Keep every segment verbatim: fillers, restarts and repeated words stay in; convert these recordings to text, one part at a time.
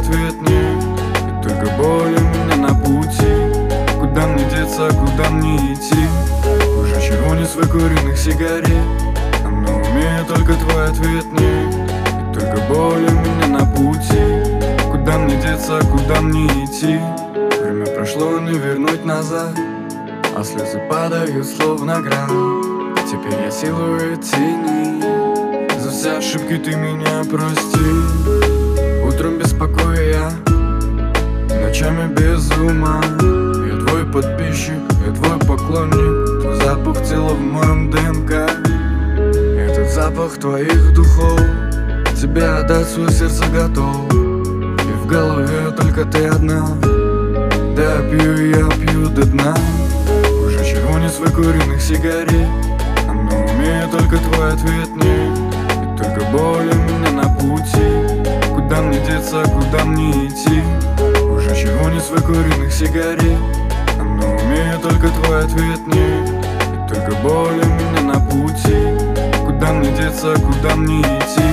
ответ нет. И только боль у меня на пути. Куда мне деться, куда мне идти? Уже червонец выкуренных сигарет, а на уме только твой ответ нет. И только боль у меня на пути. Куда мне деться, куда мне идти? Время прошло, не вернуть назад, а слезы падают словно град. Теперь я силуэт тени. За все ошибки ты меня прости. Утром беспокоя, ночами без ума. Я твой подписчик, я твой поклонник. Твой запах тела в моем ДНК. Этот запах твоих духов. Тебе отдать свое сердце готов. И в голове только ты одна. Да пью, я пью до дна. Уже червонец выкуренных сигарет, а на уме только твой ответ нет. И только боль у меня на пути. Куда мне деться, куда мне идти? Уже червонец выкуренных сигарет, а на уме только твой ответ нет. И только боль у меня на пути. Куда мне деться, куда мне идти?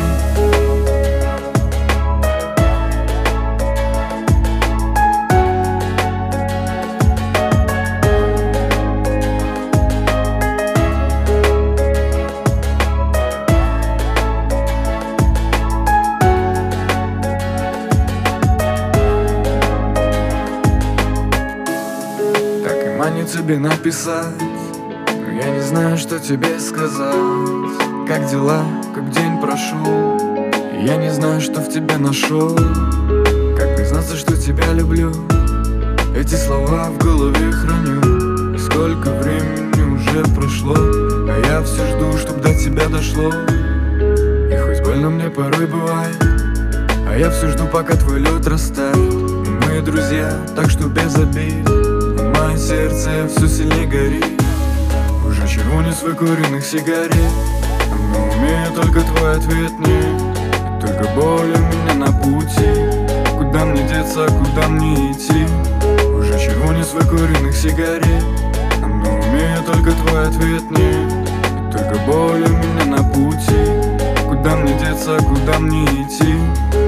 Манит тебе написать, но я не знаю, что тебе сказать. Как дела, как день прошел, и я не знаю, что в тебе нашел. Как признаться, что тебя люблю? Эти слова в голове храню. И сколько времени уже прошло, а я все жду, чтоб до тебя дошло. И хоть больно мне порой бывает, а я все жду, пока твой лед растает. И мы друзья, так что без обид. Мое сердце все сильнее горит. Уже червонец выкуренных сигарет, а на уме только твой ответ нет. И только боль у меня на пути. Куда мне деться, куда мне идти? Уже червонец выкуренных сигарет, а на уме только твой ответ нет. И только боль у меня на пути. Куда мне деться, куда мне идти?